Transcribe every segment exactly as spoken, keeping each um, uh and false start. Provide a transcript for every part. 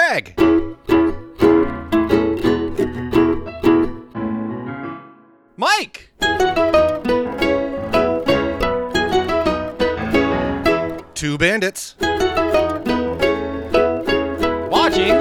Greg. Mike. Two bandits. Watching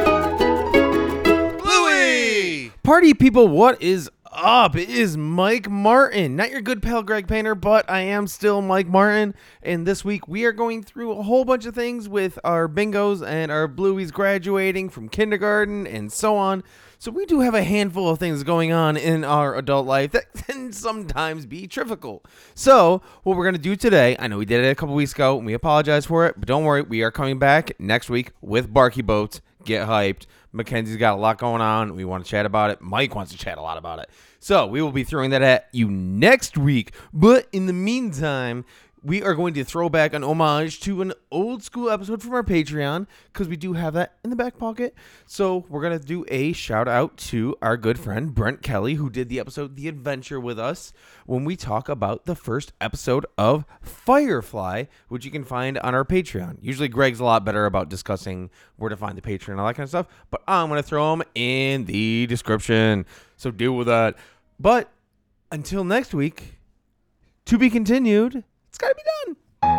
Bluey. Party people, what is up? It is Mike Martin, not your good pal Greg Painter, but I am still Mike Martin. And this week we are going through a whole bunch of things with our bingos and our Blueys graduating from kindergarten and so on. So we do have a handful of things going on in our adult life that can sometimes be difficult. So what we're going to do today, I know we did it a couple weeks ago and we apologize for it, but don't worry, we are coming back next week with Barky Boats. Get hyped. Mackenzie's got a lot going on. We want to chat about it. Mike wants to chat a lot about it. So we will be throwing that at you next week. But in the meantime, we are going to throw back an homage to an old school episode from our Patreon because we do have that in the back pocket. So we're going to do a shout out to our good friend Brent Kelly, who did the episode The Adventure with us when we talk about the first episode of Firefly, which you can find on our Patreon. Usually Greg's a lot better about discussing where to find the Patreon and all that kind of stuff, but I'm going to throw them in the description. So deal with that. But until next week, to be continued. It's got to be done.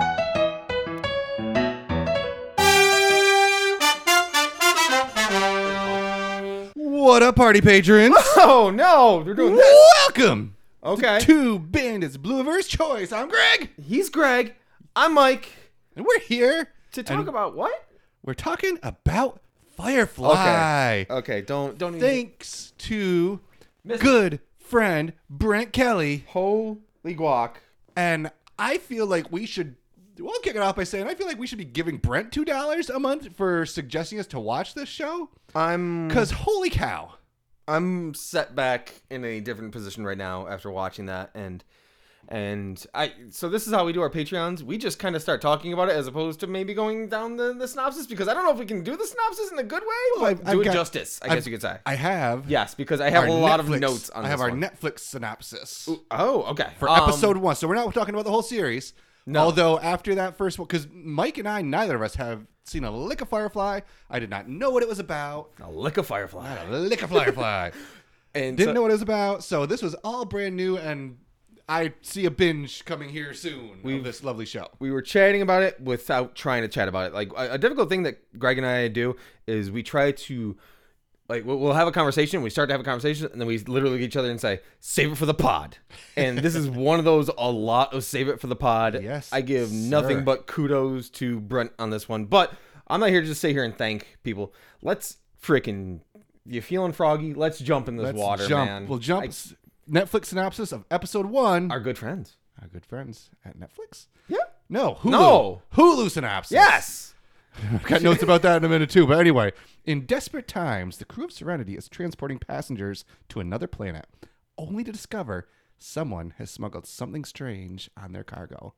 What up, party patrons? Oh, no. They're doing this. Welcome. Okay. to Two Bandits Blueverse Choice. I'm Greg. He's Greg. I'm Mike. And we're here To talk and about what? We're talking about Firefly. Okay, don't don't even. Thanks to Miss- good friend Brent Kelly. Holy guac. And I feel like we should, we'll kick it off by saying I feel like we should be giving Brent two dollars a month for suggesting us to watch this show. I'm Because holy cow. I'm set back in a different position right now after watching that, and and I so this is how we do our Patreons. We just kind of start talking about it as opposed to maybe going down the, the synopsis, because I don't know if we can do the synopsis in a good way, but Well, I've- do I've it got- justice, I I've- guess you could say. I have. Yes, because I have our a lot Netflix- of notes on I have this our one. Netflix synopsis Oh, okay. for Um, episode one. So we're not talking about the whole series. No. Although after that first one, because Mike and I, neither of us have seen a lick of Firefly. I did not know what it was about. a lick of Firefly. Not a lick of Firefly. And Didn't so- know what it was about. So this was all brand new, and I see a binge coming here soon of this lovely show. we were chatting about it without trying to chat about it. Like a, a difficult thing that Greg and I do is we try to, like, we'll, we'll have a conversation. We start to have a conversation, and then we literally look at each other and say, "Save it for the pod." And this is one of those. A lot of save it for the pod. Yes, I give sir. nothing but kudos to Brent on this one. But I'm not here to just sit here and thank people. Let's freaking. You feeling froggy? Let's jump in this Let's water, jump. man. We'll jump. I- s- Netflix synopsis of episode one. our good friends. Our good friends at Netflix? Yeah. No, Hulu. No. Hulu synopsis. Yes. I've got notes about that in a minute too. But anyway, in desperate times, the crew of Serenity is transporting passengers to another planet, only to discover someone has smuggled something strange on their cargo.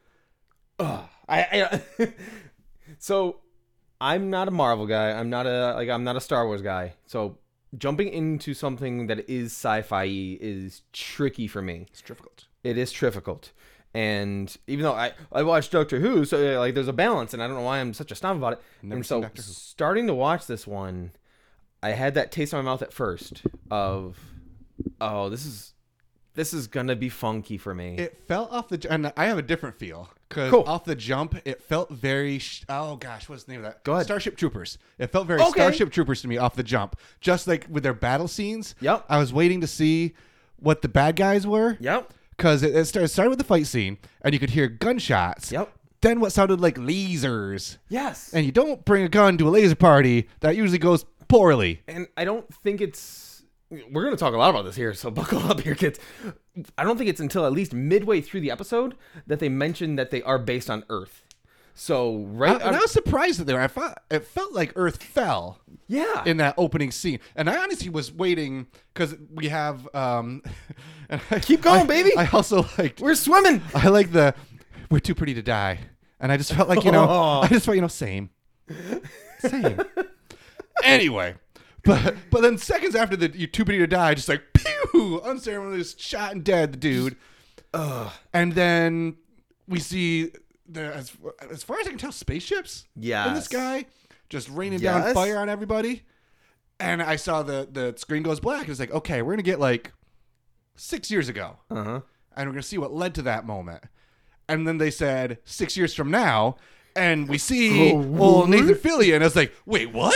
I, I so I'm not a Marvel guy. I'm not a like I'm not a Star Wars guy. So jumping into something that is sci-fi is tricky for me. It's difficult. It is difficult. And even though I, I watched Doctor Who, so like there's a balance, and I don't know why I'm such a snob about it. Never and seen so Doctor Who. starting to watch this one, I had that taste in my mouth at first of, oh, this is this is gonna be funky for me. It felt off the, and I have a different feel because Cool. off the jump, it felt very. Sh- oh gosh, what's the name of that? Go ahead. Starship Troopers. It felt very Okay. Starship Troopers to me off the jump, just like with their battle scenes. Yep. I was waiting to see what the bad guys were. Yep. Because it, it started, started with the fight scene, and you could hear gunshots. Yep. Then what sounded like lasers. Yes. And you don't bring a gun to a laser party. That usually goes poorly. And I don't think it's. We're going to talk a lot about this here, so buckle up here, kids. I don't think it's until at least midway through the episode that they mention that they are based on Earth. So right, I, and I was surprised that they were. I thought it felt like Earth fell yeah, in that opening scene, and I honestly was waiting because we have. Um, and I, Keep going, I- baby. I also liked. we're swimming. I like the. We're too pretty to die, and I just felt like you know. Oh. I just felt you know same, same. Anyway, but but then seconds after the you too pretty to die, just like pew, unceremoniously shot and dead the dude. Ugh. And then we see the as as far as I can tell, spaceships in the Yes. sky, just raining down Yes. fire on everybody. And I saw the, the screen goes black. It's like, okay, we're going to get like six years ago. Uh-huh. And we're going to see what led to that moment. And then they said six years from now. And we see Oh, old Nathan Fillion. And I was like, wait, what?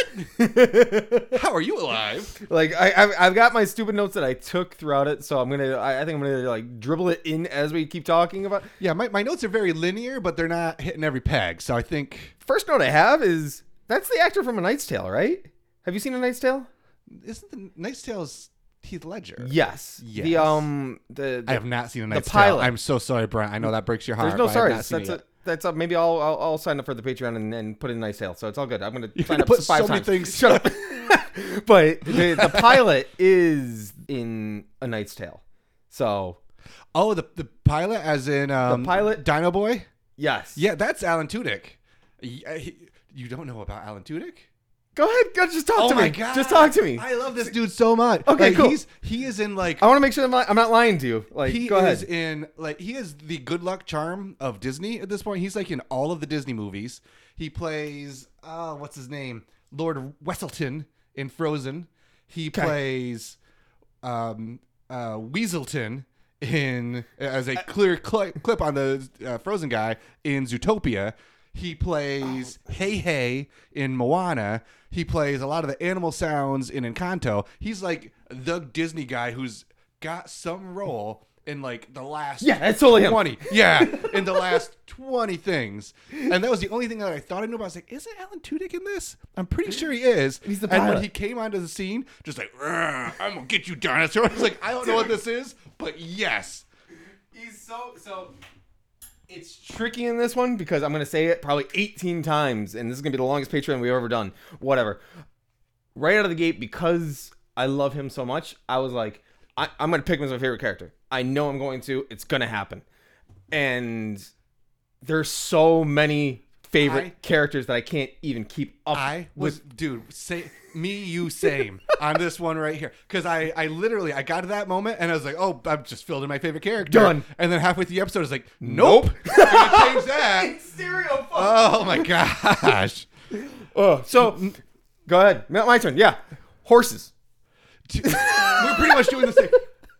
How are you alive? Like I, I've, I've got my stupid notes that I took throughout it, so I'm gonna. I, I think I'm gonna like dribble it in as we keep talking about. Yeah, my, my notes are very linear, but they're not hitting every peg. So I think, First note I have is that's the actor from A Knight's Tale, right? Have you seen A Knight's Tale? isn't the Knight's Tale's Heath Ledger? Yes. Yes. The um the, the I have not seen a Knight's pilot. Tale. I'm so sorry, Brent. I know that breaks your heart. there's no but I have sorry. not seen That's it a, yet. that's a, maybe I'll, I'll I'll sign up for the Patreon and, and put in A Knight's Tale. So it's all good. I'm gonna You're sign gonna up put five so many times. things. Shut up. But the, the pilot is in A Knight's Tale. So Oh, the the pilot, as in um, pilot? Dino Boy. yes. Yeah, that's Alan Tudyk. Yeah, he- You don't know about Alan Tudyk? Go ahead. Go, just talk Oh to my me. god! Just talk to me. I love this dude so much. Okay, Like, cool. He's he is in like I want to make sure I'm not, I'm not lying to you. Like, he go is ahead. in like he is the good luck charm of Disney at this point. He's like in all of the Disney movies. He plays uh what's his name? Lord Wesselton in Frozen. He plays um uh Weaselton in as a clear cl- clip on the uh, Frozen guy in Zootopia. He plays Hey Hey in Moana. He plays a lot of the animal sounds in Encanto. He's like the Disney guy who's got some role in like the last Yeah, that's totally him. twenty. Yeah, in the last twenty things. And that was the only thing that I thought I knew about. I was like, isn't Alan Tudyk in this? I'm pretty sure he is. He's the and when pilot. he came onto the scene, just like, "Rrr, I'm gonna get you, dinosaur. I was like, I don't know what this is, but yes. He's so so. It's tricky in this one because I'm gonna say it probably eighteen times, and this is gonna be the longest Patreon we've ever done. Whatever. Right out of the gate, because I love him so much, I was like, I, I'm gonna pick him as my favorite character. I know I'm going to. It's gonna happen. And there's so many favorite I- characters that I can't even keep up I was, with. dude, say me, you, same on this one right here. Because I, I literally, I got to that moment and I was like, oh, I've just filled in my favorite character. Done. And then halfway through the episode, I was like, nope. We're gonna change that. Stereo. Oh my gosh. Oh, so go ahead. My my turn. Yeah, horses. We're pretty much doing the same.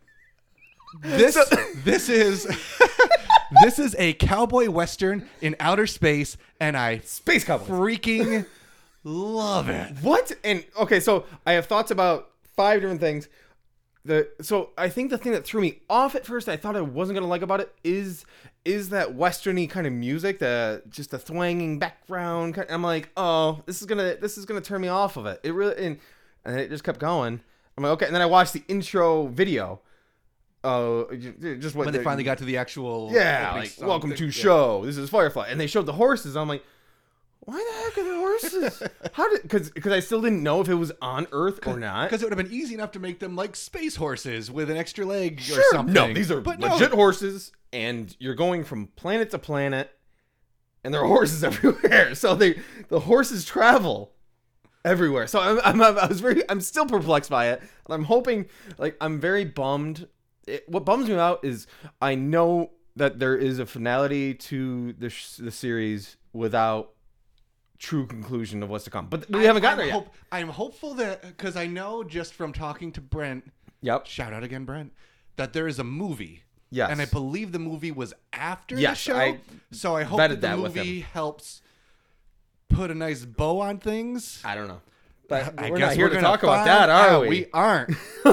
This this is this is a cowboy western in outer space, and I Space Cowboys. freaking love it. What? And okay, so I have thoughts about five different things. The so I think the thing that threw me off at first, I thought I wasn't gonna like about it, is is that westerny kind of music, the just the thwanging background. Kind I'm like, oh, this is gonna this is gonna turn me off of it. It really and and then it just kept going. I'm like, okay, and then I watched the intro video. Uh, just what When they the- finally got to the actual yeah, opening like song welcome thing. to Yeah. show. This is Firefly, and they showed the horses. I'm like, why the heck are the horses? How did? Because because I still didn't know if it was on Earth or not. Because it would have been easy enough to make them like space horses with an extra leg or Sure. something. No, these are but legit no. horses, and you're going from planet to planet, and there are horses everywhere. So they the horses travel everywhere. So I'm, I'm I was very I'm still perplexed by it. And I'm hoping like I'm very bummed. It, what bums me out is I know that there is a finality to the sh- the series without true conclusion of what's to come. But we haven't gotten I'm there yet. hope- I'm hopeful that because I know just from talking to Brent, Yep. shout out again, Brent, that there is a movie. Yes. And I believe the movie was after the Yes, show. I so I hope vetted that the that with movie helps put a nice bow on things. I don't know. But I we're guess not here we're to gonna talk about find that, are out. we? We aren't.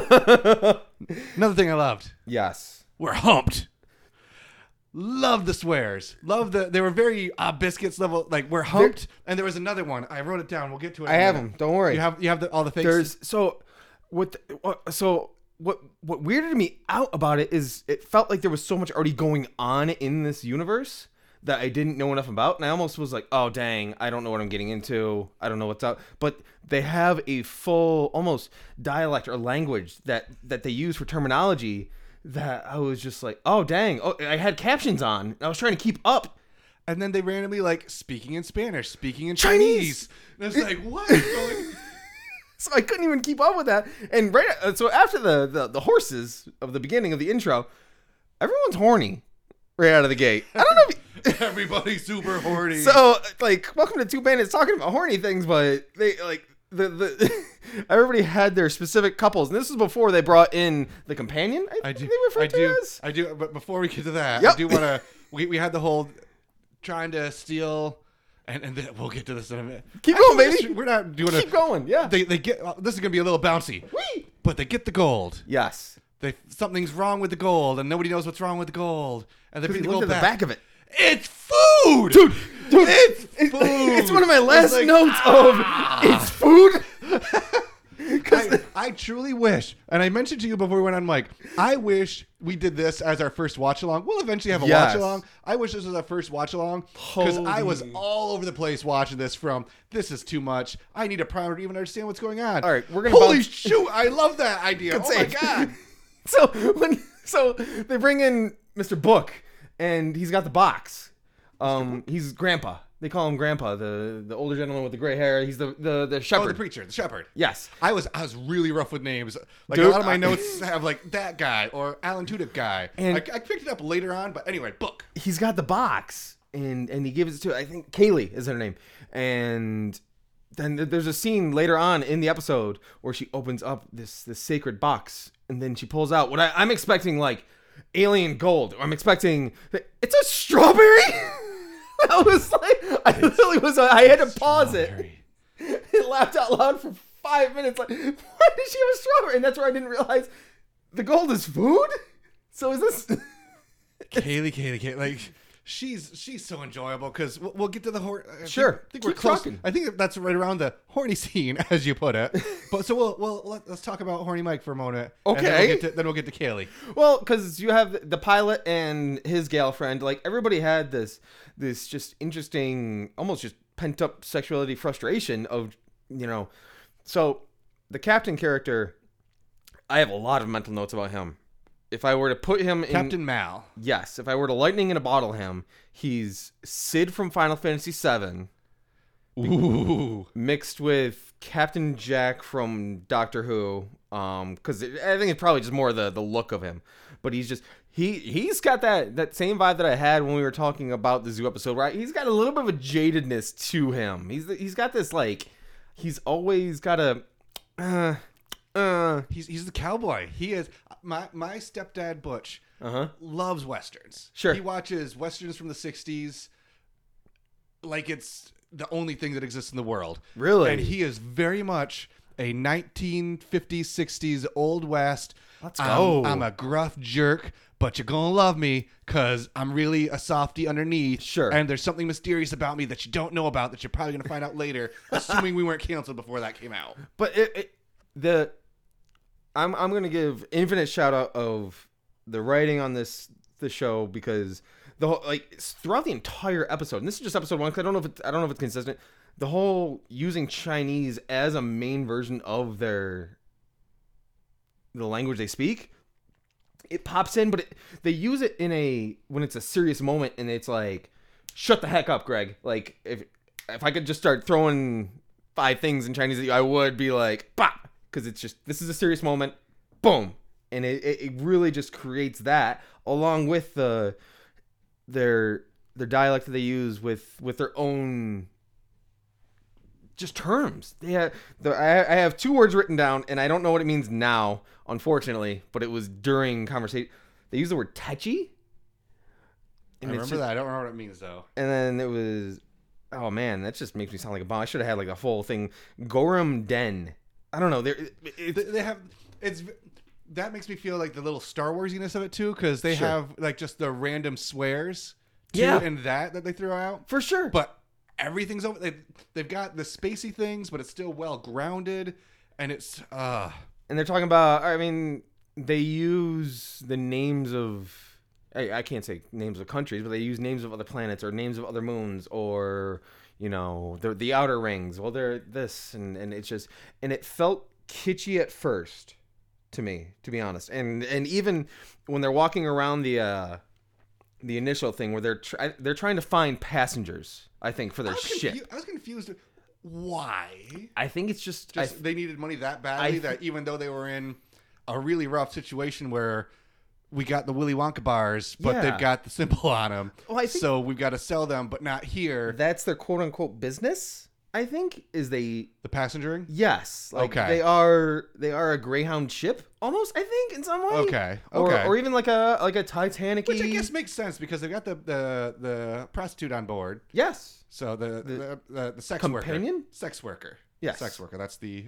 Another thing I loved. Yes. We're humped. Love the swears. Love the. They were very uh, biscuits level. Like we're humped. And there was another one. I wrote it down. We'll get to it. I in a have minute. them. Don't worry. You have you have the, all the things. There's so what the, what so what what weirded me out about it is it felt like there was so much already going on in this universe that I didn't know enough about, and I almost was like, oh dang, I don't know what I'm getting into. I don't know what's out. But they have a full almost dialect or language that that they use for terminology that I was just like, oh dang. Oh, I had captions on. I was trying to keep up. And then they randomly like speaking in Spanish, speaking in Chinese. Chinese. And it's like, what is going? So I couldn't even keep up with that. And right, uh, so after the, the the horses of the beginning of the intro, everyone's horny right out of the gate. I don't know. If Everybody's super horny. So, like, welcome to Two Bandits talking about horny things, but they, like, the, the everybody had their specific couples, and this is before they brought in the companion, I, I do, they refer I to do, as. I do, but before we get to that, Yep. I do want to, we, we had the whole trying to steal, and, and then we'll get to this in a minute. Keep Actually, going, we're baby. just- We're not doing Keep it. going, yeah. They, they get, uh, this is going to be a little bouncy, Whee! but they get the gold. Yes. They, something's wrong with the gold, and nobody knows what's wrong with the gold. And they bring the Look gold at the back. back of it. It's food! Dude, dude, It's it- food! it's one of my last like, notes of it's food. I, I truly wish, and I mentioned to you before we went on mic, I wish we did this as our first watch along. We'll eventually have a Yes. watch along. I wish this was our first watch along because I was Holy- all over the place watching this from this is too much. I need a primer to even understand what's going on. All right, we're gonna Holy bounce- shoot, I love that idea. Good Oh my save. god. So when so they bring in Mister Book, and he's got the box. Um, he's Grandpa. They call him Grandpa, the the older gentleman with the gray hair. He's the the the Oh, shepherd. the preacher, the shepherd. Yes. I was I was really rough with names. Like Dude, a lot of my I- notes have like that guy or Alan Tudyk guy. And- I, I picked it up later on, but anyway, book. He's got the box, and and he gives it to I think Kaylee is her name, and then th- there's a scene later on in the episode where she opens up this this sacred box, and then she pulls out what I, I'm expecting like alien gold. I'm expecting it's a strawberry. I was like, I literally was. I had to pause it. Strawberry. It laughed out loud for five minutes. Like, why did she have a strawberry? And that's where I didn't realize the gold is food. So is this? Kaylee, Kaylee, Kaylee, like she's she's so enjoyable because we'll, we'll get to the hor- I think- Sure. I think we're Keep close. talking. I think that's right around the horny scene, as you put it. But so we'll we'll let, let's talk about horny Mike for a moment. and then Okay. we'll get to, then we'll get to Kaylee. Well, because you have the pilot and his girlfriend. Like everybody had this, this just interesting, almost just pent up sexuality frustration of, you know. So the captain character, I have a lot of mental notes about him. If I were to put him in Captain Mal. yes, if I were to lightning in a bottle him, he's Sid from Final Fantasy seven Ooh. mixed with Captain Jack from Doctor Who. Um, because I think it's probably just more the the look of him, but he's just he he's got that that same vibe that I had when we were talking about the Zoo episode. Right, he's got a little bit of a jadedness to him. He's he's got this like he's always got a. Uh, uh, He's he's the cowboy. He is my my stepdad Butch uh-huh. loves westerns. Sure. He watches westerns from the sixties like it's the only thing that exists in the world. Really? And he is very much a nineteen fifties, sixties Old West. Let's I'm- go. I'm a gruff jerk, but you're going to love me because I'm really a softie underneath. Sure. And there's something mysterious about me that you don't know about that you're probably going to find out later, assuming we weren't canceled before that came out. But it, it the I'm I'm gonna give infinite shout out of the writing on this the show because the whole like it's throughout the entire episode, and this is just episode one because I don't know if it's, I don't know if it's consistent. The whole using Chinese as a main version of their the language they speak, it pops in, but it, they use it in a when it's a serious moment, and it's like, shut the heck up, Greg. Like if if I could just start throwing five things in Chinese at you, I would be like, bah, because it's just this is a serious moment, boom, and it, it, it really just creates that along with the their their dialect that they use with with their own just terms. They have the I, I have two words written down, and I don't know what it means now, unfortunately, but it was during conversation. They use the word "tetchy." I remember that. I don't remember what it means, though. And then it was, oh man, that just makes me sound like a bomb. I should have had like a full thing. Gorum Den. I don't know. There, They, they have it's that makes me feel like the little Star Warsiness of it too, because they Sure. have like just the random swears, too, Yeah. and that that they throw out. for sure. But everything's over. They they've got the spacey things, but it's still well grounded, and it's uh And they're talking about, I mean, they use the names of, I, I can't say names of countries, but they use names of other planets or names of other moons or, you know, the the outer rings. Well, they're this, and, and it's just, and it felt kitschy at first to me, to be honest. And and even when they're walking around the uh, the initial thing where they're try, they're trying to find passengers, I think, for I their was, ship. confu- I was confused. Why? I think it's just, Just I, they needed money that badly I- that even though they were in a really rough situation where we got the Willy Wonka bars, but Yeah. they've got the symbol on them. Well, I think- so we've got to sell them, but not here. That's their quote unquote business. I think is they The passengering? yes like Okay. they are they are a Greyhound ship almost I think in some way. Okay. Or, Okay. or even like a like a Titanic. Which I guess makes sense because they've got the, the, the prostitute on board. yes. So the the, the, the sex companion? worker. Sex worker. Yes. Sex worker. That's the...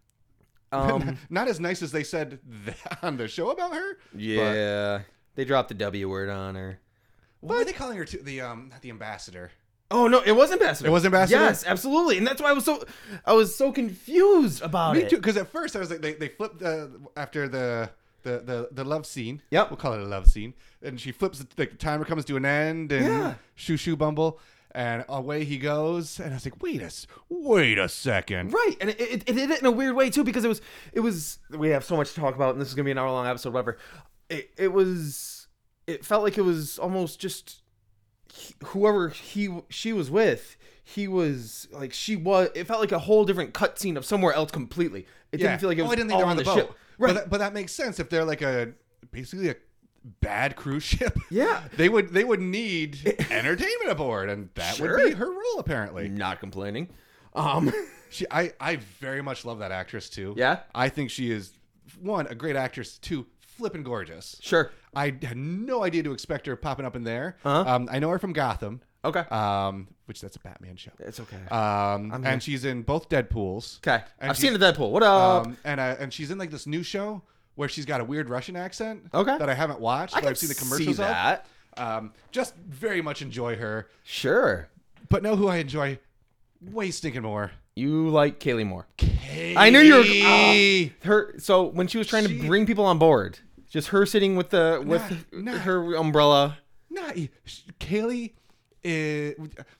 Um. not as nice as they said on the show about her. yeah. They dropped the W word on her. But what are they calling her? To, the um, not the ambassador. Oh no, it was ambassador. It was ambassador? Yes, absolutely, and that's why I was so I was so confused about Me it. too. Because at first I was like, they, they flipped uh, after the, the the the love scene. Yep. We'll call it a love scene. And she flips. The, the timer comes to an end, and Yeah. shoo shoo bumble, and away he goes. And I was like, wait a s- wait a second. Right, and it, it, it did it in a weird way too because it was it was we have so much to talk about, and this is gonna be an hour long episode, whatever. It it was it felt like it was almost just he- whoever he she was with. He was like she was. It felt like a whole different cutscene of somewhere else completely. It Yeah. didn't feel like it was oh, I didn't think all they were on on the the boat. ship. Right. But that, but that makes sense if they're like a basically a bad cruise ship. Yeah. They would they would need entertainment aboard, and that Sure. would be her role apparently. Not complaining. Um. She, I, I very much love that actress too. Yeah? I think she is one, a great actress. Two, flippin' gorgeous. Sure. I had no idea to expect her popping up in there. Uh-huh. Um, I know her from Gotham. Okay. Um, which that's a Batman show. It's okay. Um, I'm here. and she's in both Deadpools. Okay. And I've she's- seen the Deadpool. What up? Um, and uh, and she's in like this new show where she's got a weird Russian accent. Okay. That I haven't watched, I but can I've seen the see commercials that. of. Um, just very much enjoy her. Sure. But know who I enjoy way stinking more. You like Kaylee Moore. Katie. I knew you were ah, her. So when she was trying She- to bring people on board, just her sitting with the with Nah, nah. her umbrella. Not Kaylee. Is,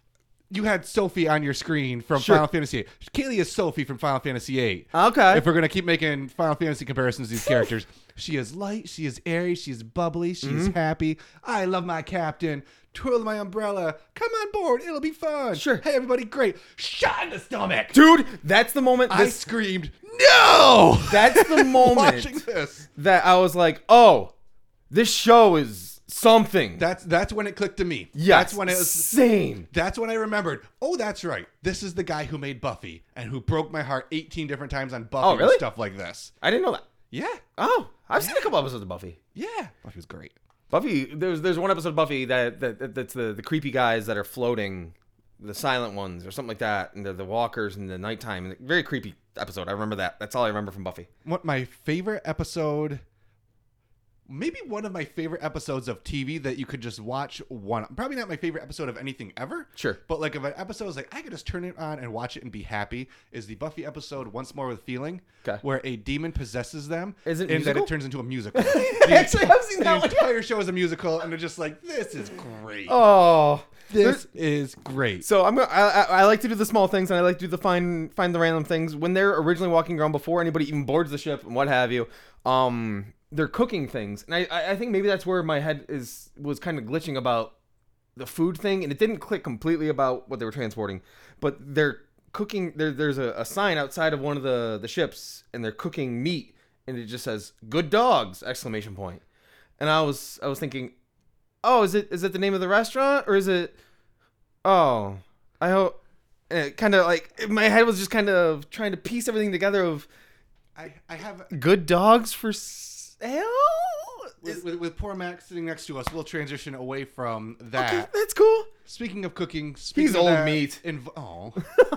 you had Sophie on your screen from Sure. Final Fantasy eight. Kaylee is Sophie from Final Fantasy eight. Okay. If we're gonna keep making Final Fantasy comparisons to these characters, she is light, she is airy, she is bubbly, she Mm-hmm. is happy. I love my captain. Twirl my umbrella. Come on board. It'll be fun. Sure. Hey everybody, great. Shot in the stomach. Dude, that's the moment. I This, screamed no. that's the moment Watching this. that I was like, oh, this show is something. That's that's when it clicked to me. Yes, That's when it was. same. That's when I remembered. Oh, that's right. This is the guy who made Buffy and who broke my heart eighteen different times on Buffy Oh, really? and stuff like this. I didn't know that. Yeah. Oh, I've seen a couple episodes of Buffy. Yeah. Buffy was great. Buffy, there's there's one episode of Buffy that, that, that that's the, the creepy guys that are floating, the silent ones or something like that, and they're the walkers in the nighttime. And very creepy episode. I remember that. That's all I remember from Buffy. What my favorite episode, maybe one of my favorite episodes of T V that you could just watch one. Probably not my favorite episode of anything ever. Sure. But like if an episode is like I could just turn it on and watch it and be happy, is the Buffy episode Once More with Feeling, Okay. where a demon possesses them. Is it and that musical? it turns into a musical. Actually, I've seen The that one. entire show is a musical, and they're just like, this is great. Oh, This is great. So I'm gonna, I, I, I like to do the small things and I like to do the find find the random things when they're originally walking around before anybody even boards the ship and what have you. Um, they're cooking things, and I I I think maybe that's where my head is was kind of glitching about the food thing, and it didn't click completely about what they were transporting, but they're cooking. There there's a, a sign outside of one of the the ships, and they're cooking meat, and it just says "Good dogs!" exclamation point, and I was I was thinking, oh, is it is it the name of the restaurant or is it? Oh, I hope. Kind of like my head was just kind of trying to piece everything together. Of I, I have good dogs for sale. with, with, with poor Max sitting next to us. We'll transition away from that. Okay, that's cool. Speaking of cooking, speaking He's of old that, meat. Inv- oh,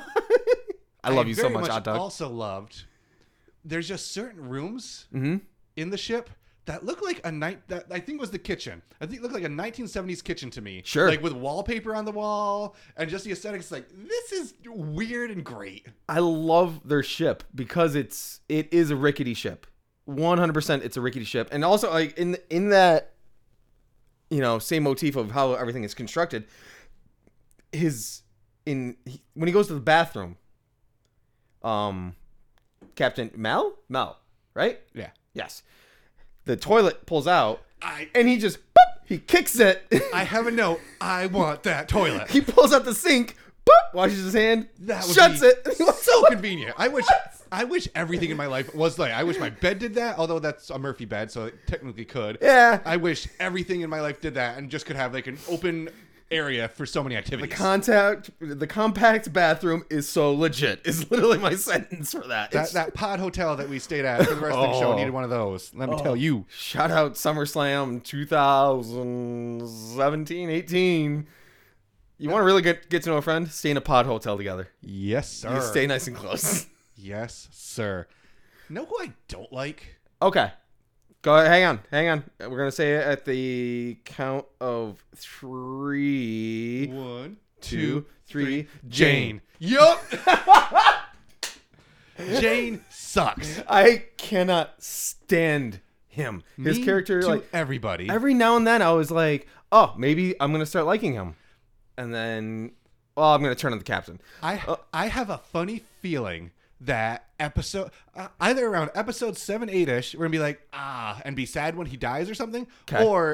I love you so very much, hot dog. Also loved. There's just certain rooms Mm-hmm. in the ship that look like a night that I think was the kitchen. I think it looked like a nineteen seventies kitchen to me. Sure. Like with wallpaper on the wall and just the aesthetics. Like this is weird and great. I love their ship because it's it is a rickety ship. one hundred percent it's a rickety ship. And also like in in that you know, same motif of how everything is constructed, his in he, when he goes to the bathroom, um Captain Mal? Mal, right? Yeah. Yes. The toilet pulls out I and he just boop, he kicks it. I have a note. I want that toilet. He pulls out the sink, boop, washes his hand, That would shuts be it. so convenient. I wish I wish everything in my life was like I wish my bed did that, although that's a Murphy bed, so it technically could. Yeah. I wish everything in my life did that and just could have like an open area for so many The activities. contact, the compact bathroom is so legit. Is literally my sentence for that. that It's- that pod hotel that we stayed at for the wrestling show Oh. needed one of those. Let me tell you. Shout out SummerSlam twenty seventeen, eighteen. You want to really get get to know a friend? Stay in a pod hotel together. Yes, sir. You stay nice and close. Yes, sir. Know who I don't like? Okay. Go ahead. Hang on. Hang on. We're going to say it at the count of three. One, two, three. Jane. Yup. Jane sucks. I cannot stand him. His Me character, to like, everybody. every now and then I was like, oh, maybe I'm going to start liking him. And then, well, I'm going to turn on the captain. I Uh, I have a funny feeling that episode uh, either around episode seven eight ish we're gonna be like ah and be sad when he dies or something, 'Kay. or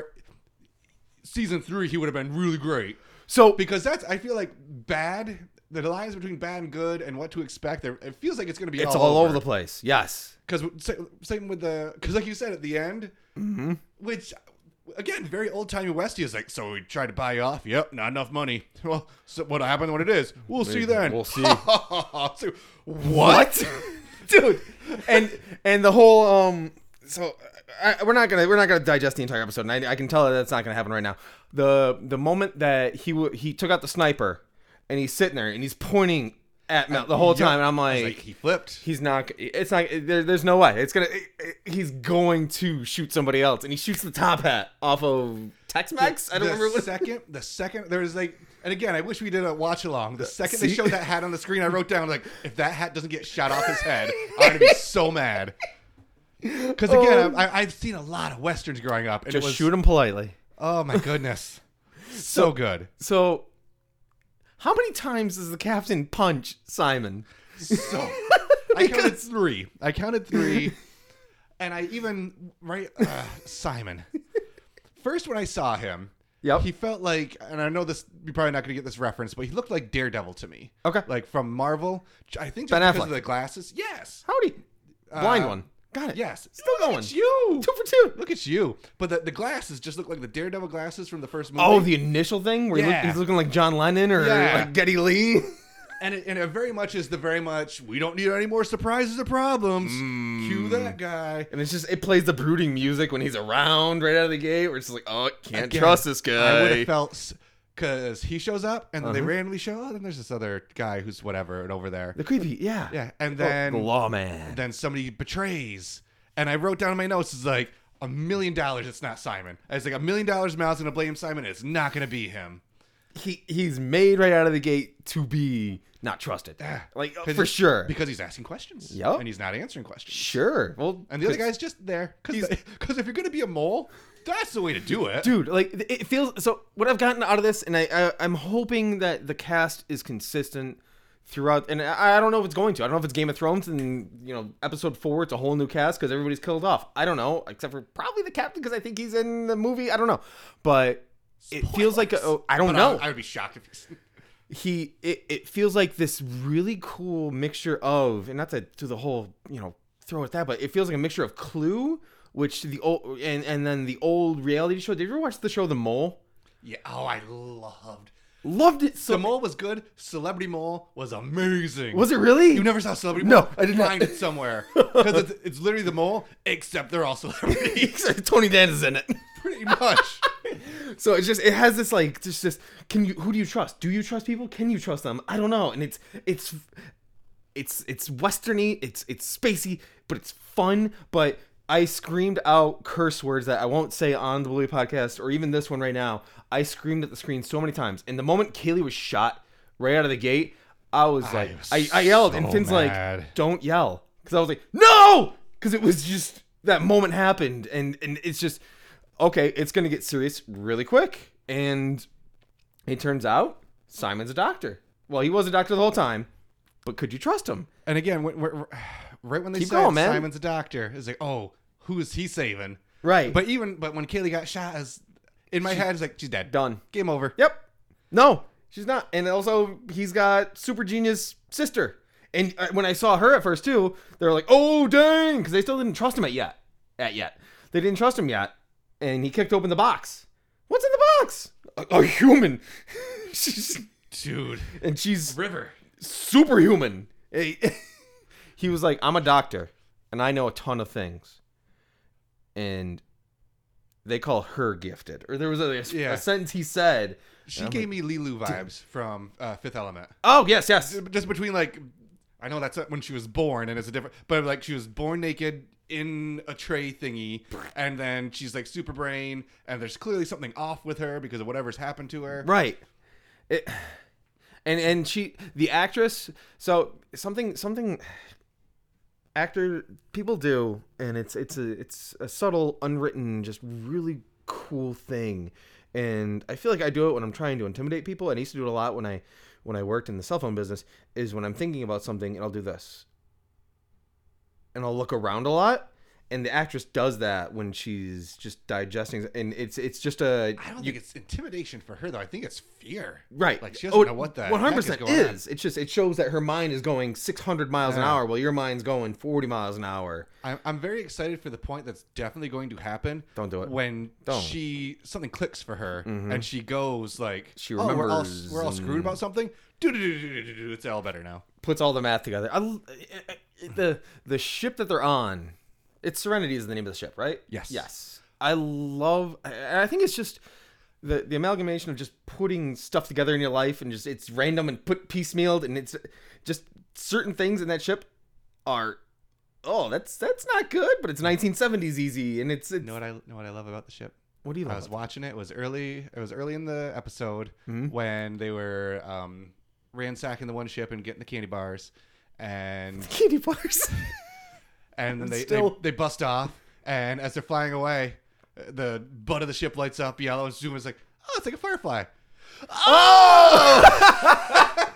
season three he would have been really great So, because that's I feel like bad the lines between bad and good and what to expect there it feels like it's gonna be it's all, all over the place. Yes. because same with the because like you said at the end, Mm-hmm. which again very old timey Westy is like so we tried to buy you off. Yep, not enough money. Well, so what happened when it is? We'll see then. We'll see. So, what? Dude, and and the whole um so I, we're not gonna we're not gonna digest the entire episode, and I, I can tell that that's not gonna happen right now. The the moment that he w- he took out the sniper and he's sitting there and he's pointing at Mel the whole Yep. time, and I'm I was like, like, he flipped. he's not. It's not. There, there's no way. It's gonna. It, it- he's going to shoot somebody else, and he shoots the top hat off of Tex-Mex. I don't the remember what. second. The second there was like, and again, I wish we did a watch along. The second they See? showed that hat on the screen, I wrote down like, if that hat doesn't get shot off his head, I'm gonna be so mad. Because again, Oh. I, I've seen a lot of westerns growing up, and Just it was shoot him politely. oh my goodness, so good. So, how many times does the captain punch Simon? So I counted three. I counted three, and I even right uh, Simon. First, when I saw him, Yep. he felt like, and I know this, you're probably not going to get this reference, but he looked like Daredevil to me. Okay. Like from Marvel. I think just Ben because Affleck. of the glasses. Yes. Howdy. Blind Uh, one. Got it. Yes. Still Look going. at you. Two for two. Look at you. But the, the glasses just look like the Daredevil glasses from the first movie. Oh, the initial thing where he look, Yeah. he's looking like John Lennon or Yeah. like Geddy Lee. And it, and it very much is the very much, we don't need any more surprises or problems. Mm. Cue that guy. And it's just, it plays the brooding music when he's around right out of the gate where it's just like, oh, can't Again, trust this guy. I would have felt, because he shows up and then they Uh-huh. randomly show up, and there's this other guy who's whatever and over there. The creepy, yeah. Yeah, and Oh, then the lawman. then somebody betrays. And I wrote down in my notes, it's like, a million dollars, it's not Simon. I was like, a million dollars, Mal's going to blame Simon, it's not going to be him. He He's made right out of the gate to be not trusted. Like, uh, 'Cause for he- sure. Because he's asking questions. Yup. And he's not answering questions. Sure. Well, And the other 'cause- guy's just there. He's- Because if you're going to be a mole, that's the way to do it. dude, like it feels so. What I've gotten out of this, and I, I I'm hoping that the cast is consistent throughout. And I, I don't know if it's going to. I don't know if it's Game of Thrones, and you know, episode four, it's a whole new cast because everybody's killed off. I don't know, except for probably the captain because I think he's in the movie. I don't know, but it feels like a, oh, I don't But know. I, I would be shocked if he's... he it, it feels like this really cool mixture of, and not to do the whole, you know, throw at that, but it feels like a mixture of Clue, which the old and and then the old reality show. Did you ever watch the show The Mole? Yeah. Oh, I loved... Loved it so The Mole was good. Celebrity Mole was amazing. Was it really? You never saw Celebrity No, Mole? I did not. Find it somewhere. Because it's, it's literally the mole, except they're all celebrities. Tony Dan is in it. Pretty much. So it's just it has this like just this. Can you who do you trust? Do you trust people? Can you trust them? I don't know. And it's it's it's it's westerny. It's it's spacey, but it's fun. But I screamed out curse words that I won't say on the Bluey podcast or even this one right now. I screamed at the screen so many times. And the moment Kaylee was shot right out of the gate, I was like, was I, I yelled, so and Finn's mad. like, "Don't yell," because I was like, "No," because it was just that moment happened, and and it's just okay. It's gonna get serious really quick, and it turns out Simon's a doctor. Well, he was a doctor the whole time, but could you trust him? And again, when, when, right when they Keep said going, man. Simon's a doctor, it's like, oh, who is he saving? Right. But even but when Kaylee got shot, as in my head, it's like she's dead. Done. Game over. Yep. No. She's not. And also, he's got super genius sister. And uh, when I saw her at first too, they were like, "Oh dang," because they still didn't trust him at yet. At yet, they didn't trust him yet. And he kicked open the box. What's in the box? A, a human. She's, Dude. and she's River. superhuman. He was like, "I'm a doctor, and I know a ton of things." And they call her gifted. Or there was a, a, Yeah. a sentence he said. She I'm gave like, me Lilu vibes from uh, Fifth Element. Oh, yes, yes. Just between like, I know that's when she was born, and it's a different, but like she was born naked in a tray thingy, and then she's like super brain, and there's clearly something off with her because of whatever's happened to her. Right. It, and and she, the actress, so something something actor people do, and it's it's a it's a subtle, unwritten, just really cool thing. And I feel like I do it when I'm trying to intimidate people. And I used to do it a lot when I when I worked in the cell phone business, is when I'm thinking about something and I'll do this. And I'll look around a lot. And the actress does that when she's just digesting, and it's it's just a. I don't you, think it's intimidation for her though. I think it's fear. right. Like she doesn't Oh, know what the one hundred heck percent is going on. is. It's just it shows that her mind is going six hundred miles an Yeah. hour, while your mind's going forty miles an hour. I'm I'm very excited for the point that's definitely going to happen. Don't do it. When Don't. she something clicks for her Mhm. and she goes like, She "Oh, we're all remembers we're all screwed and- about something." Do-do-do-do-do-do-do. It's all better now. Puts all the math together. I, the the ship that they're on, it's Serenity is the name of the ship, right? Yes. Yes. I love. I I think it's just the the amalgamation of just putting stuff together in your life, and just it's random and put piecemealed, and it's just certain things in that ship are. Oh, that's that's not good, but it's nineteen seventies easy, and it's, it's You know what I know what I love about the ship? what do you I love? was watching it. It was early. It was early in the episode Mhm. when they were um, ransacking the one ship and getting the candy bars, and Candy bars. and then they, Still- they they bust off. And as they're flying away, uh, the butt of the ship lights up yellow, and Zoom is like, "Oh, it's like a firefly." Oh!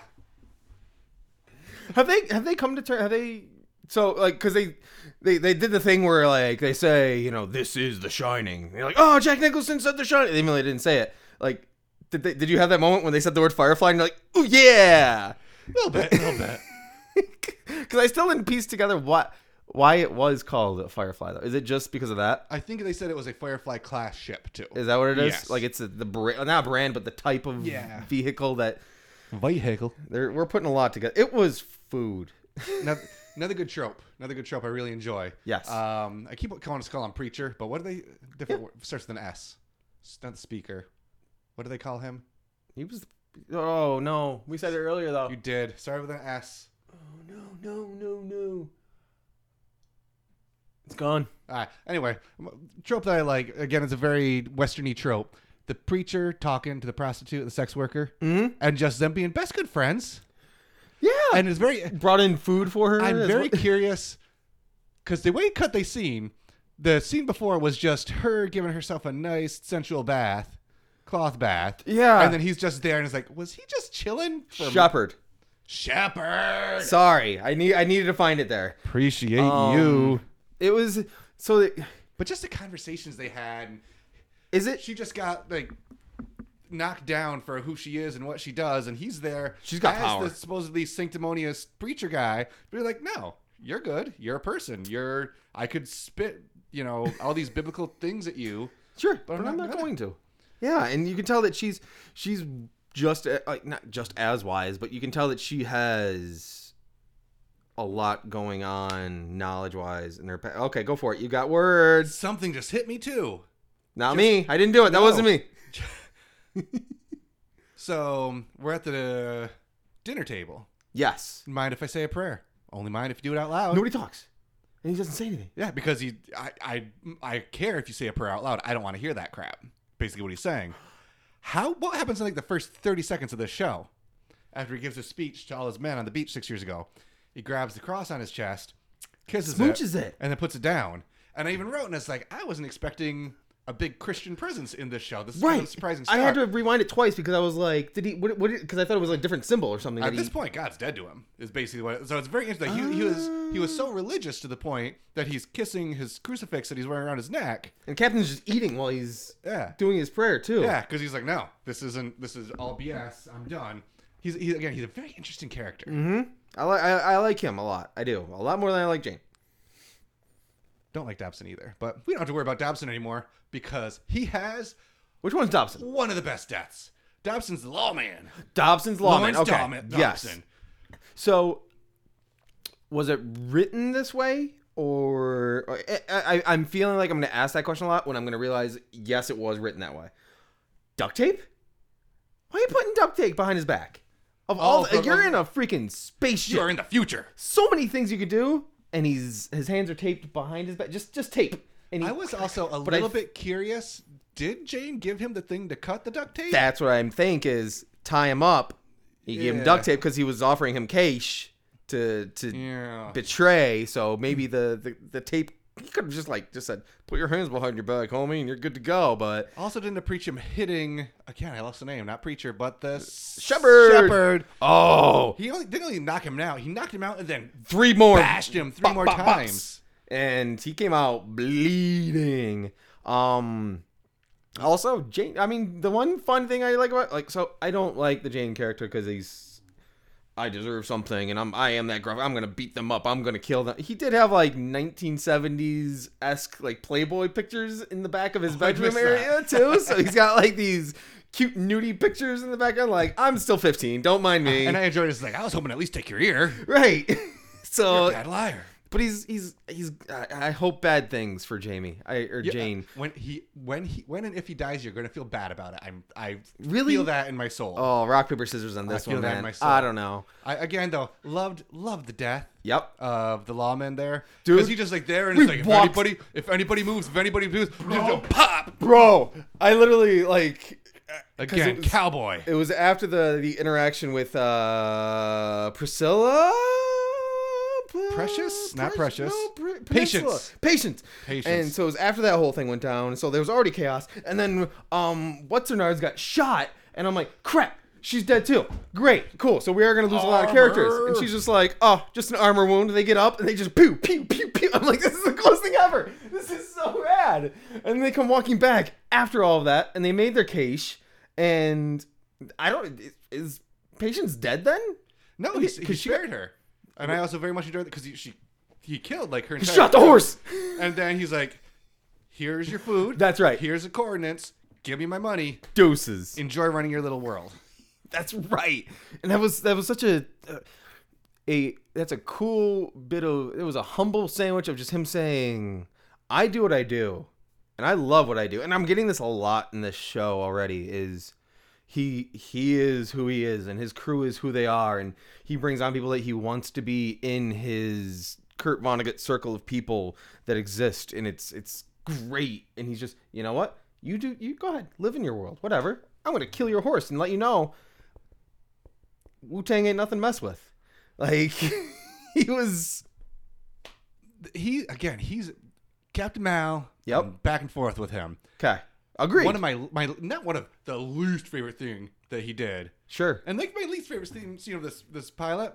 have they have they come to terms? Have they? So like, because they, they they did the thing where like they say, you know, this is The Shining. And you're like, oh, Jack Nicholson said The Shining. Even though they didn't say it. Like, did they? Did you have that moment when they said the word firefly and you're like, oh yeah, A little bit, a little bit. because I still didn't piece together what why it was called a firefly though. Is it just because of that? I think they said it was a Firefly class ship too. Is that what it is? Yes. Like it's a, the brand, not brand, but the type of Yeah. vehicle that Vehicle. they're we're putting a lot together. It was food. Another, another good trope. Another good trope I really enjoy. Yes. Um, I keep calling us call him preacher, but what do they different word, starts with an S. It's not the speaker. What do they call him? He was. Oh no, we said it earlier though. You did. Started with an S. Oh no, no, no, no. It's gone. Ah, anyway, trope that I like again. It's a very westerny trope. The preacher talking to the prostitute, the sex worker, Mm-hmm. and just them being best good friends. Yeah. And it's very. Brought in food for her. I'm as very well. curious because the way cut they scene, the scene before was just her giving herself a nice sensual bath, cloth bath. Yeah. And then he's just there and is like, was he just chilling? For Shepherd. Shepherd. Sorry, I need. I needed to find it there. Appreciate Um, you. It was so. It, But just the conversations they had. is it? She just got like knocked down for who she is and what she does, and he's there. She's got as power. the supposedly sanctimonious preacher guy. But you're like, no, you're good. You're a person. You're. I could spit, you know, all these biblical things at you. Sure, But but, I'm I'm not not gonna. going to. Yeah, and you can tell that she's she's just uh, like not just as wise, but you can tell that she has a lot going on knowledge wise in her. Pa- okay, go for it. You got words. Something just hit me too. Not Just- me. I didn't do it. That No. wasn't me. So we're at the dinner table. Yes. Mind if I say a prayer? Only mind if you do it out loud. Nobody talks, and he doesn't say anything. Yeah, because he, I, I, I care if you say a prayer out loud. I don't want to hear that crap. Basically, what he's saying. How? What happens in like the first thirty seconds of this show? After he gives a speech to all his men on the beach six years ago, he grabs the cross on his chest, kisses Smooches it, it. and then puts it down. And I even wrote, and it's like I wasn't expecting a big Christian presence in this show. This is Right. kind of surprising I stuff. had to rewind it twice because I was like, did he? What? What? Because I thought it was like a different symbol or something. At that this he, point, God's dead to him. Is basically what. So it's very interesting. He, he was he was so religious to the point that he's kissing his crucifix that he's wearing around his neck. and Captain's just eating while he's Yeah. doing his prayer too. Yeah, because he's like, no, this isn't. This is all B S. I'm done. He's he, again. He's a very interesting character. Mm-hmm. I like. I, I like him a lot. I do a lot more than I like Jane. Don't like Dobson either, but we don't have to worry about Dobson anymore because he has Which one's Dobson? one of the best deaths. Dobson's the lawman. Dobson's lawman. Lawrence Okay. Dobson. Yes. So, was it written this way, or I, I, I'm feeling like I'm going to ask that question a lot when I'm going to realize yes, it was written that way. Duct tape? Why are you putting duct tape behind his back? Of all, Oh, the, but- you're in a freaking spaceship. You're in the future. So many things you could do, and he's his hands are taped behind his back. Just just tape. And he, I was also a But I little f- bit curious. Did Jane give him the thing to cut the duct tape? That's what I think is tie him up. He gave him Yeah. duct tape because he was offering him cash to to Yeah. betray. So maybe the, the, the tape, he could have just like just said, put your hands behind your back, homie, and you're good to go. But Also didn't appreciate him hitting, again, I lost the name, not Preacher, but the Shepherd. Shepherd. oh, He only, didn't only knock him out. He knocked him out and then three more, bashed him three bop, more bop, bops. times. and he came out bleeding. Um. Also, Jane. I mean, the one fun thing I like about like so I don't like the Jane character because he's I deserve something and I'm I am that gruff. I'm gonna beat them up. I'm gonna kill them. He did have like nineteen seventies esque like Playboy pictures in the back of his I bedroom missed area too. So he's got like these cute nudie pictures in the background. Like I'm still fifteen. Don't mind me. And I enjoyed it. It's like, I was hoping to at least take your ear. right. You're so, a bad liar. but he's he's he's. I, I hope bad things for Jamie. I or Yeah, Jane. When he when he when and if he dies, you're gonna feel bad about it. I'm I Really? feel that in my soul. Oh, rock paper scissors on this feel one, that in man. my soul. I don't know. I again though loved loved the death Yep. of the lawman there, Dude, because he just like there and we it's like if walked- anybody if anybody moves if anybody moves just pop Bro, I literally like again it was, cowboy. it was after the the interaction with uh Priscilla. Precious? Not Precious. No, Pri- Patience. Peninsula. Patience. Patience. And so it was after that whole thing went down. So there was already chaos. And then um, what's her nards got shot. And I'm like, crap, she's dead too. Great, cool. So we are gonna lose a lot of characters. And she's just like, oh, just an armor wound. They get up and they just pew pew pew pew. I'm like, this is the coolest thing ever. This is so rad. And they come walking back after all of that, and they made their cache. And I don't. Is Patience dead then? No, he, he Because she- spared her, and I also very much enjoyed it because he she he killed like her. He entire shot the crew. horse. And then he's like, "Here's your food. That's right. Here's the coordinates. Give me my money. Doses. Enjoy running your little world." That's right. And that was that was such a uh, a that's a cool bit of it was a humble sandwich of just him saying, "I do what I do, and I love what I do." And I'm getting this a lot in this show already. Is he he is who he is, and his crew is who they are, and he brings on people that he wants to be in his Kurt Vonnegut circle of people that exist, and it's it's great. And he's just, you know what, you do you go ahead, live in your world, whatever. I'm gonna kill your horse and let you know Wu-Tang ain't nothing to mess with. Like, he was... He again, he's Captain Mal. Yep. and back and forth with him. Okay. Agreed. One of my my not one of the least favorite thing that he did, Sure. and like my least favorite scene, scene of this this pilot.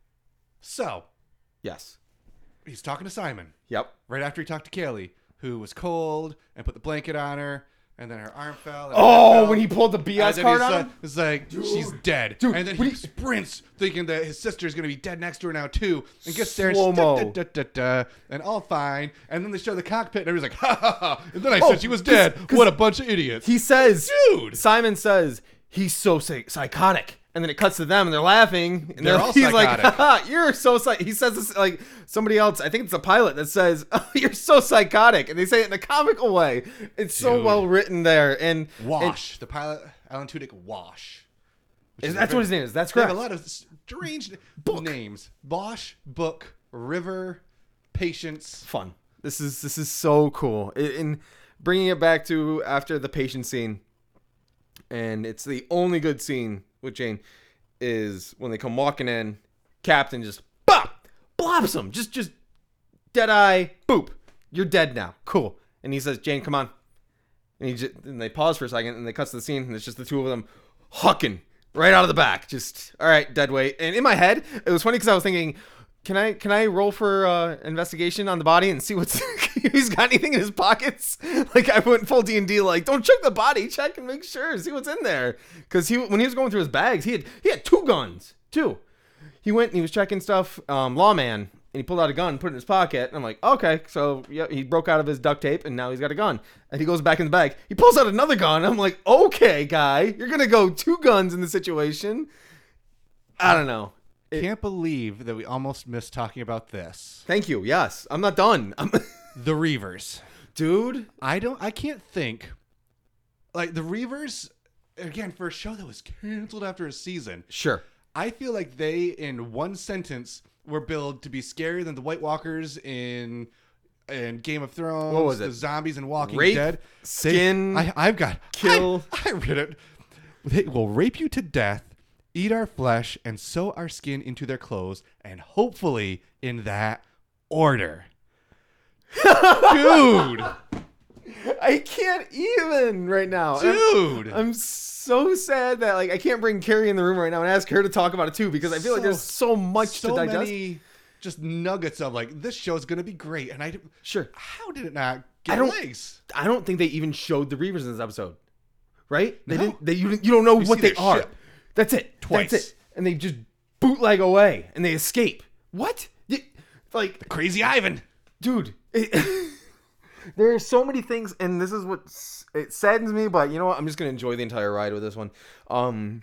So Yes. he's talking to Simon Yep. right after he talked to Kaylee, who was cold and put the blanket on her, and then her arm fell. And her Oh, fell. when he pulled the B And S then card he's on like, him? it's like she's dead, Dude, and then when he he- sprints, thinking that his sister's gonna be dead next to her now too, and gets there and Slow-mo. she's da, da, da, da, da, and all fine. And then they show the cockpit, and everybody's like, ha ha ha. And then I Oh, said she was dead. 'cause- 'cause What a bunch of idiots, He says... dude. Simon says, he's so psych- psychotic. And then it cuts to them, and they're laughing. And They're they're all he's like, psychotic. haha, you're so psych... He says this, like, somebody else, I think it's a pilot, that says, oh, you're so psychotic. And they say it in a comical way. It's so Dude. well written there. And... Wash the pilot, Alan Tudyk. Wash. Which and is a that's very- what his name is. That's They have correct. a lot of strange names. Bosch, Book, River, Patience. Fun. This is this is so cool. I- In bringing it back to after the patient scene, and it's the only good scene with Jane is when they come walking in. Captain just bop blobs him, just just dead eye boop. You're dead now. Cool. And he says, Jane, come on. And he just, and they pause for a second, and they cuts to the scene, and it's just the two of them hucking right out of the back. Just all right, dead weight. And in my head, it was funny because I was thinking, can I can I roll for uh, investigation on the body and see what's if he's got anything in his pockets? Like I went full D and D, like don't check the body, check and make sure, see what's in there. Because he when he was going through his bags, he had he had two guns, two. He went and he was checking stuff, um, lawman, and he pulled out a gun, put it in his pocket, and I'm like, okay, so yeah, he broke out of his duct tape, and now he's got a gun. And he goes back in the bag. He pulls out another gun. I'm like, okay, guy, you're gonna go two guns in the situation. I don't know. It, Can't believe that we almost missed talking about this. Thank you. Yes, I'm not done. I'm The Reavers. Dude, I don't. I can't think. Like the Reavers, again, for a show that was canceled after a season. sure. I feel like they, in one sentence, were billed to be scarier than the White Walkers in in Game of Thrones. What was The it? zombies in Walking Rape, Dead. skin, They, I, I've got kill. I, I read it. They will rape you to death, eat our flesh, and sew our skin into their clothes, and hopefully in that order. Dude, I can't even right now. dude. I'm, I'm so sad that like I can't bring Carrie in the room right now and ask her to talk about it too because I feel like So- there's so much so to digest. many just nuggets of like this show's gonna be great, and I Sure. how did it not get I don't- legs? I don't think they even showed the Reavers in this episode, right? They No. didn't. They you, you don't know You what see they their are. ship. That's it. Twice. That's it. And they just bootleg away and they escape. What? Y- Like, Crazy Ivan. dude, it, there are so many things, and this is what s- it saddens me. But you know what? I'm just gonna enjoy the entire ride with this one. Um,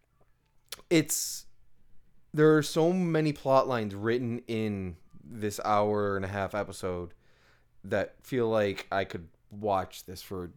it's there are so many plot lines written in this hour and a half episode that feel like I could watch this for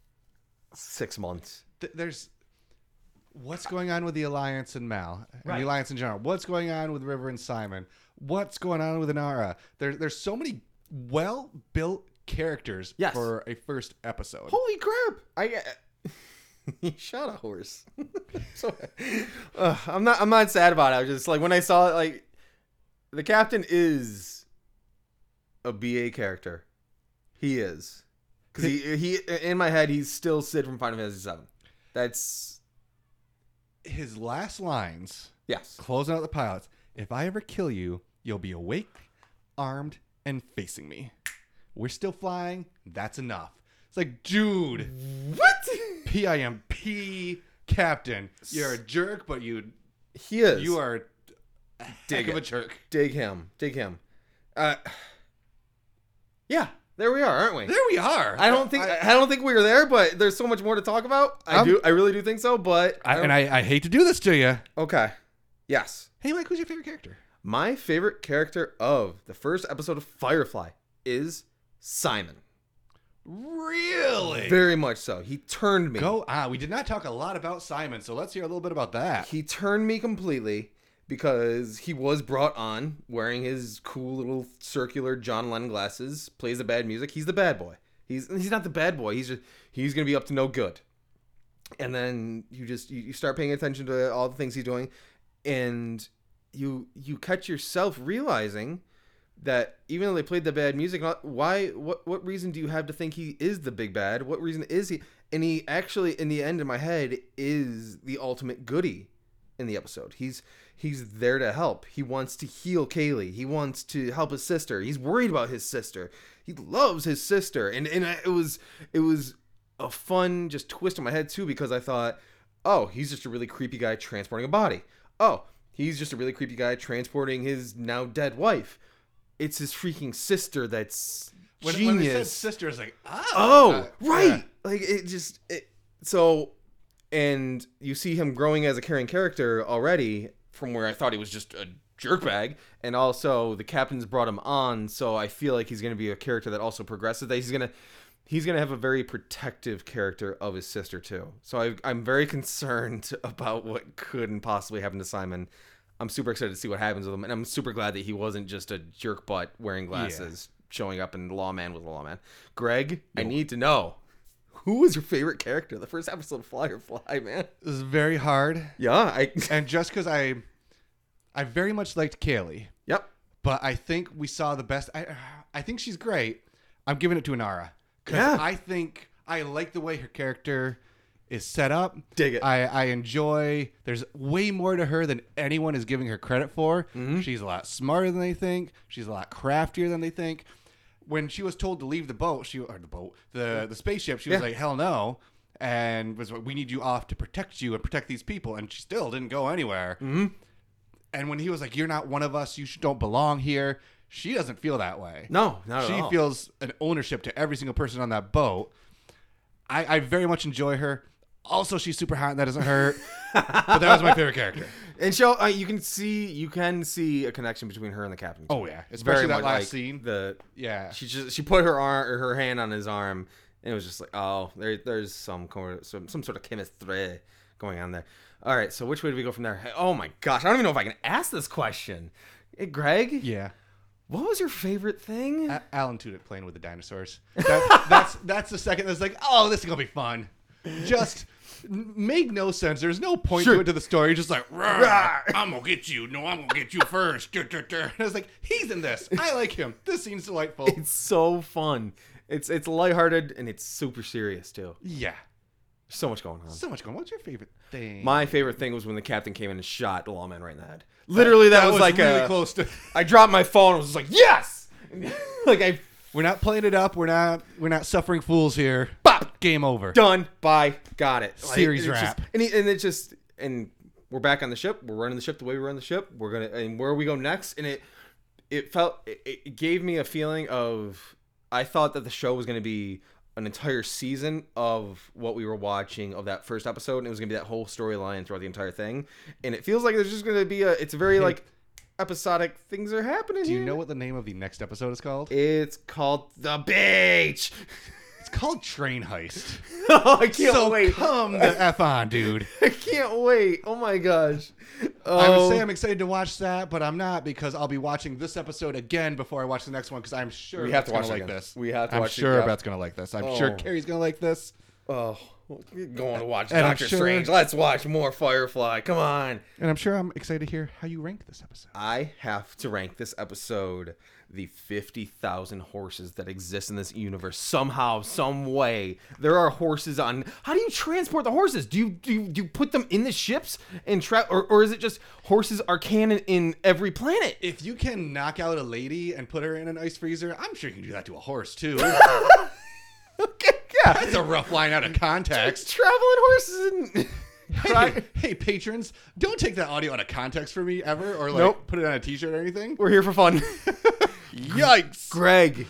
six months. Th- There's what's going on with the Alliance and Mal, and Right. the Alliance in general. What's going on with River and Simon? What's going on with Inara? There, there's so many well-built characters Yes. for a first episode. Holy crap! I he shot a horse. so uh, I'm not. I'm not sad about it. I was just like when I saw it, like the captain is a B A character. He is because he he in my head he's still Sid from Final Fantasy seven. That's His last lines, yes. closing out the pilots. If I ever kill you, you'll be awake, armed, and facing me. We're still flying. That's enough. It's like, dude, What? P I M P Captain. You're a jerk, but you He is. you are a Dig heck of a it. jerk. Dig him. Dig him. Uh. Yeah. There we are, aren't we? There we are. I don't think I, don't think we were there, but there's so much more to talk about. I Um, do. I really do think so. But I, I and I, I hate to do this to you. okay. Yes. Hey, Mike, who's your favorite character? My favorite character of the first episode of Firefly is Simon. Really? Very much so. He turned me. Go on. We did not talk a lot about Simon, so let's hear a little bit about that. He turned me completely because he was brought on wearing his cool little circular John Lennon glasses, plays the bad music. He's the bad boy. He's he's not the bad boy. He's just he's gonna be up to no good. And then you just you, you start paying attention to all the things he's doing, and you you catch yourself realizing that even though they played the bad music, not- why what what reason do you have to think he is the big bad? What reason is he? And he actually, in the end, in my head, is the ultimate goodie in the episode. He's he's there to help. He wants to heal Kaylee. He wants to help his sister. He's worried about his sister. He loves his sister. And and I- it was it was a fun just twist in my head too, because I thought, oh, he's just a really creepy guy transporting a body. Oh, he's just a really creepy guy transporting his now dead wife. It's his freaking sister that's when, genius. when they said sister, it's like, oh, Oh, uh, right. yeah. Like it just it, so, and you see him growing as a caring character already from where I thought he was just a jerkbag, and also the captain's brought him on, so I feel like he's going to be a character that also progresses. That he's gonna he's gonna have a very protective character of his sister too. So I, I'm very concerned about what could and possibly happen to Simon. I'm super excited to see what happens with him, and I'm super glad that he wasn't just a jerk butt wearing glasses, showing up in Lawman with a Lawman. Greg, I need to know, who was your favorite character in the first episode of Firefly, man? This is very hard. Yeah, I. And just because I, I very much liked Kaylee, Yep. but I think we saw the best. I, I think she's great. I'm giving it to Inara. 'Cause Yeah. I think I like the way her character is set up. Dig it. I, I enjoy. There's way more to her than anyone is giving her credit for. Mm-hmm. She's a lot smarter than they think. She's a lot craftier than they think. When she was told to leave the boat, she or the boat, the the spaceship, she was Yeah. like, "Hell no!" And was like, "We need you off to protect you and protect these people." And she still didn't go anywhere. Mm-hmm. And when he was like, "You're not one of us. You should, don't belong here," she doesn't feel that way. No, not She at all. feels an ownership to every single person on that boat. I, I very much enjoy her. Also, she's super hot, and that doesn't hurt. But that was my favorite character. And show uh, you can see you can see a connection between her and the captain. Oh yeah, especially that last scene. The Yeah, she just she put her arm or her hand on his arm, and it was just like, oh, there there's some co- some some sort of chemistry going on there. All right, so which way do we go from there? Hey, oh my gosh, I don't even know if I can ask this question. Hey, Greg, yeah. what was your favorite thing? A- Alan Tudyk playing with the dinosaurs. That, that's that's the second that's like, oh, this is gonna be fun. Just n- make no sense. There's no point Sure. to it to the story. Just like, "Rah, I'm gonna get you. No, I'm gonna get you first. Dur, dur, dur." And I was like, he's in this. I like him. This scene's delightful. It's so fun. It's it's lighthearted and it's super serious too. Yeah, So much going on. so much going. What's your favorite thing? My favorite thing was when the captain came in and shot the lawman right in the head. Literally, that, was, like really a, close to. I dropped my phone and was just like, yes! Like, I We're not playing it up. We're not. We're not suffering fools here. Bop! Game over. Done. Bye. Got it. Like, Series it's wrap. Just, and, he, and it's just, and we're back on the ship. We're running the ship the way we run the ship. We're going to, and where we go next. And it, it felt, it, it gave me a feeling of, I thought that the show was going to be an entire season of what we were watching of that first episode. And it was going to be that whole storyline throughout the entire thing. And it feels like there's just going to be a, it's very Hey. like, episodic things are happening Do you here. know what the name of the next episode is called? It's called The Beach. It's called Train Heist. Oh, I can't so wait. come the F on, dude. I can't wait. Oh my gosh. I would Oh, say I'm excited to watch that, but I'm not because I'll be watching this episode again before I watch the next one because I'm sure We have to Beth's watch gonna it like again. this. We have to I'm watch it, sure yeah. Beth's gonna like this. I'm Oh. sure Carrie's gonna like this. oh, going to watch And I'm Doctor sure- Strange. Let's watch more Firefly. Come on. And I'm sure I'm excited to hear how you rank this episode. I have to rank this episode the fifty thousand horses that exist in this universe. Somehow, some way, there are horses on. How do you transport the horses? Do you do you, do you put them in the ships and trap, or, or is it just horses are canon in every planet? If you can knock out a lady and put her in an ice freezer, I'm sure you can do that to a horse too. Okay, yeah. That's a rough line out of context. Traveling horses and Hey, hey, patrons, don't take that audio out of context for me ever, or like Nope. put it on a T-shirt or anything. we're here for fun. Yikes! Greg,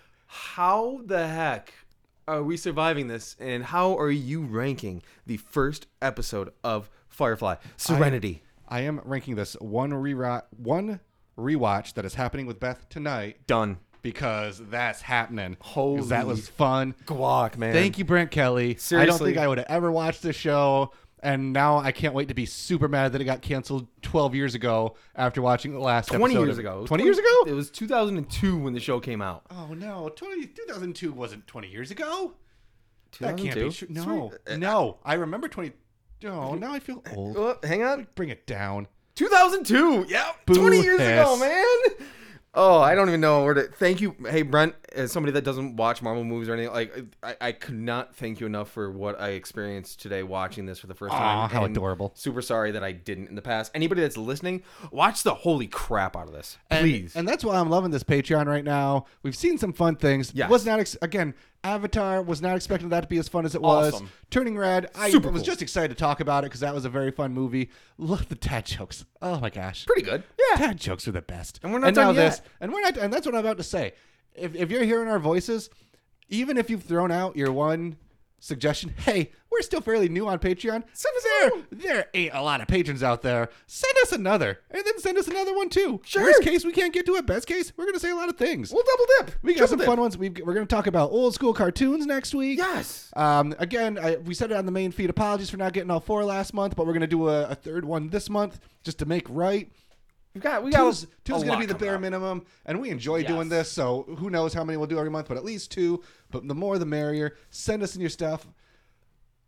how the heck are we surviving this, and how are you ranking the first episode of Firefly Serenity? I am ranking this one rewatch, one rewatch that is happening with Beth tonight Done. because that's happening. 'Cause Holy that was fun. Guac, man. Thank you, Brent Kelly. I don't Seriously. think I would have ever watched this show, and now I can't wait to be super mad that it got canceled twelve years ago after watching the last twenty episode years of- ago. It was twenty years ago? It was two thousand two when the show came out. Oh no, twenty, two thousand two wasn't twenty years ago. That can't be two thousand two? true. No, no, I remember twenty. Oh, now I feel old. Uh, hang on. Bring it down. two thousand two. Yeah, Boo twenty years ago, hiss. man. Oh, I don't even know where to. Thank you, hey Brent, as somebody that doesn't watch Marvel movies or anything. Like, I, I could not thank you enough for what I experienced today watching this for the first Aw, time. how and adorable. Super sorry that I didn't in the past. Anybody that's listening, watch the holy crap out of this, And- please. And, that's why I'm loving this Patreon right now. We've seen some fun things. Yes. Was not ex- again. Avatar was not expecting that to be as fun as it was. Awesome. Turning Red, I Super was cool. just excited to talk about it because that was a very fun movie. Love the dad jokes. Oh my gosh, Pretty good. Yeah. dad jokes are the best. And we're not now done this, yet. and we're not. And that's what I'm about to say. If if you're hearing our voices, even if you've thrown out your one suggestion, hey, we're still fairly new on Patreon. So there, there ain't a lot of patrons out there. Send us another, and then send us another one too. Sure. Worst case, we can't get to it. Best case, we're gonna say a lot of things. We'll double dip. We got Triple some dip. fun ones. We've, we're going to talk about old school cartoons next week. Yes. Um, again, I, we said it on the main feed. Apologies for not getting all four last month, but we're going to do a, a third one this month just to make right. We got. We got. Two's, two's a going to lot be the coming bare up. minimum, and we enjoy Yes. doing this. So who knows how many we'll do every month, but at least two. But the more the merrier. Send us in your stuff.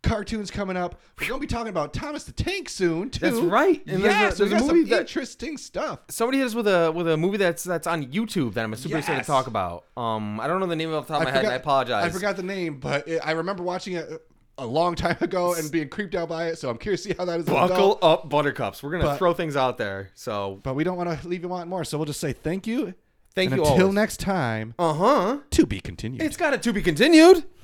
cartoons coming up. We're going to be talking about Thomas the Tank soon, too. That's right. And there's a- Yes, there's we a got movie some that- interesting stuff. Somebody hit us with a with a movie that's that's on YouTube that I'm super excited Yes. to talk about. Um, I don't know the name off the top of my head, and I apologize. I forgot the name, but it, I remember watching it a long time ago and being creeped out by it, so I'm curious to see how that is. as an Buckle adult. up, Buttercups. We're gonna But- throw things out there. So But we don't want to leave you wanting more, so we'll just say thank you. thank and you. until always. next time, Uh huh. to be continued. It's got it to be continued.